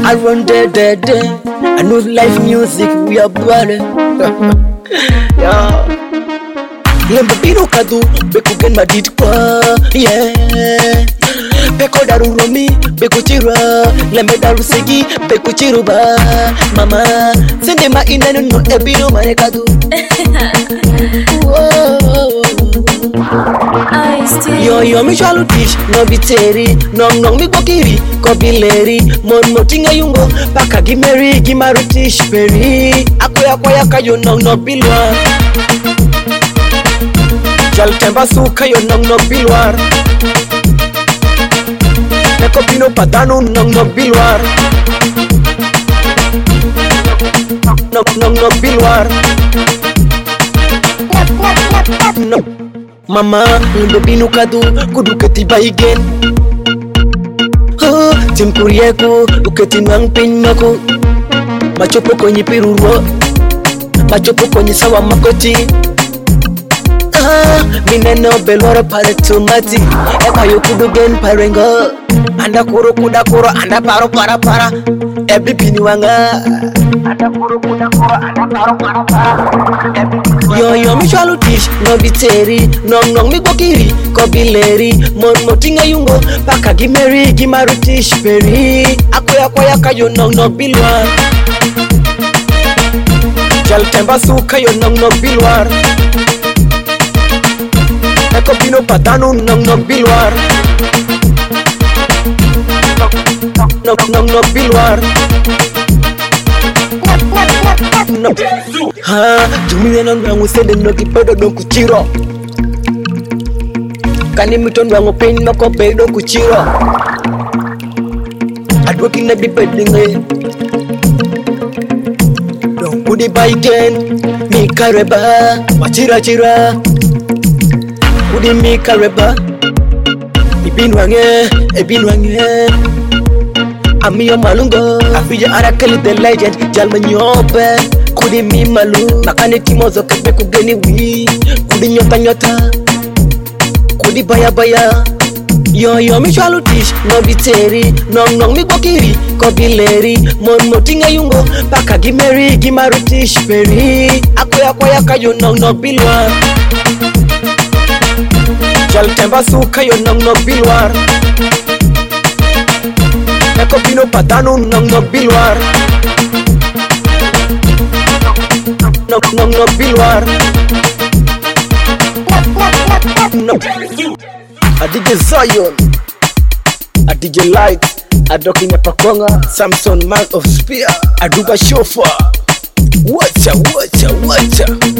I run dead. I know life music, we are bloody. Yeah. Lemba bino kadu, beku gen madit kwa. Yeah. Beko daru romi, beku chira. Lembe daru segi, beku chiruba. Mama, sende ma inenu no ebino mane kadu. Yo mi shalu dish, no biteri, nong mi bokiri, kobileri, mon motinga yungo, baka gimeri, gimaru tish peri, akoya kayo nong bilwar. Jal temba suka yo nong bilwar. Neko pino padanu nong bilwar. Nong bilwar. No. Mama, lembe binu kadu, kudu ketiba igen. Oh, tim kurieko, uketi nang pin mako. Machopo konyi piruro, machopo konyi sawa makoti. Mineno belora pare tomati, eba yo kudu gen parengo. Anda kuro kuda kuro, anda paro para. Ebi binu wanga. Anda kuro kuda kuro, anda paro para. Yo mi shalu dish, no biteri, nong mi bokiri, kobileri, mon motinga yungo, baka gimeri, gimaru tish peri, akoya kayo nong bilwar. Jal temba suka yo nong bilwar. Eko pino padanu nong bilwar. Nong bilwar. No. Ha, jumine non wangu sende no kipedo don kuchiro. Kani miton wangu pain mako pedo kuchiro. Adwoki na bipedinge. Don kudi baiken, mi kareba, wachira. Kudi mi kareba, ebin wange. Amiyo malungo, afija arakali the legend, jalma nyobe. Kudi mi malu, makane timozo kepe kugeni wi. Kudi nyota, kudi baya. Yo mi shalu dish, no biteri, nong mi bokiri, kobileri, mon motinga yungo, baka gimeri, gimaru tish peri, akoya kayo nong bilwar. Jal temba suka yo nong bilwar. Eko pino padanu nong bilwar. Nong bilwar. No. A DJ Zion, a DJ Light, a Doki Nyapakonga, Samson Man of Spear, a Duga Chauffeur. Watcha.